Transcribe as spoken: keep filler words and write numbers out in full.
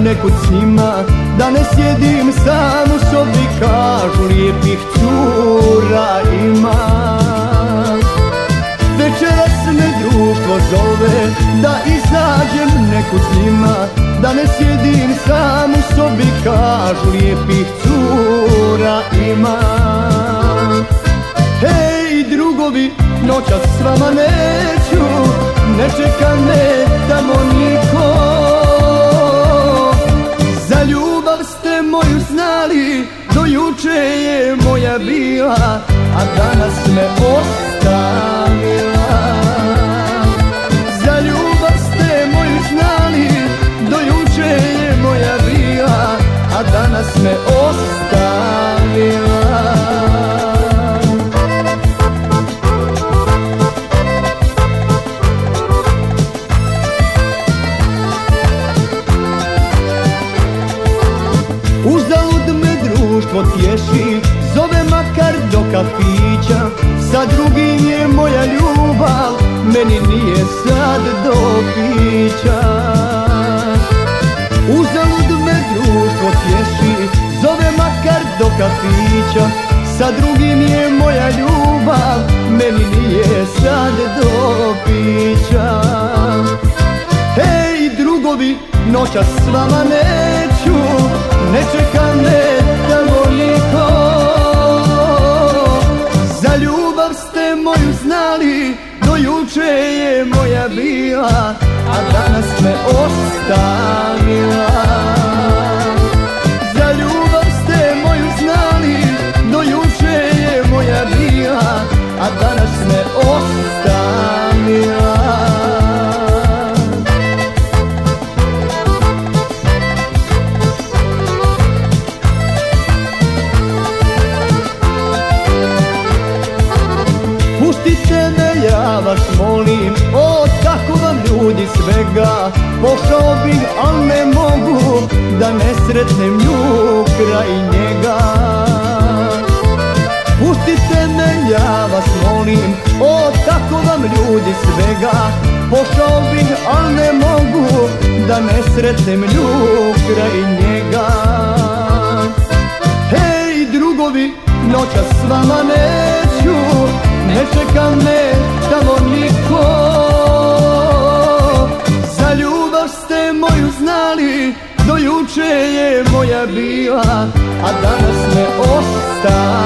nekud s njima, da ne sjedim sam u sobi, kažu lijepih cura ima. Večeras me društvo zove, da izađem nekud s njima, da ne sjedim sam u sobi, kažu lijepih cura ima. Hej drugovi, noćas s vama neću, ne čeka me tamo niko. Za ljubav ste moju znali, do juče je moja bila, a danas me ostavila. Za ljubav ste moju znali, do juče je moja bila, a danas me ostavila. Uzalud me društvo tješi, zove makar do kafića, sa drugim je moja ljubav, meni nije sad do pića. Uzalud me društvo tješi, zove makar do kafića, sa drugim je moja ljubav, meni nije sad do pića. Hej drugovi, noćas s vama neću, ne čeka me tamo niko. Za ljubav ste moju znali, do juče je moja bila, a danas me ostavila. Za ljubav ste moju znali, do juče je moja bila, a danas me ostavila. Pustite me, ja vas molim, o tako vam ljudi svega. Pošao bih, al ne mogu, da ne sretnem nju kraj njega. Pustite me, ja vas molim, o tako vam ljudi svega. Pošao bih, al ne mogu, da ne sretnem nju kraj njega. Hej drugovi, noćas s vama neću, ne čeka me tamo niko. Za ljubav ste moju znali, do juče je moja bila, a danas me ostavila.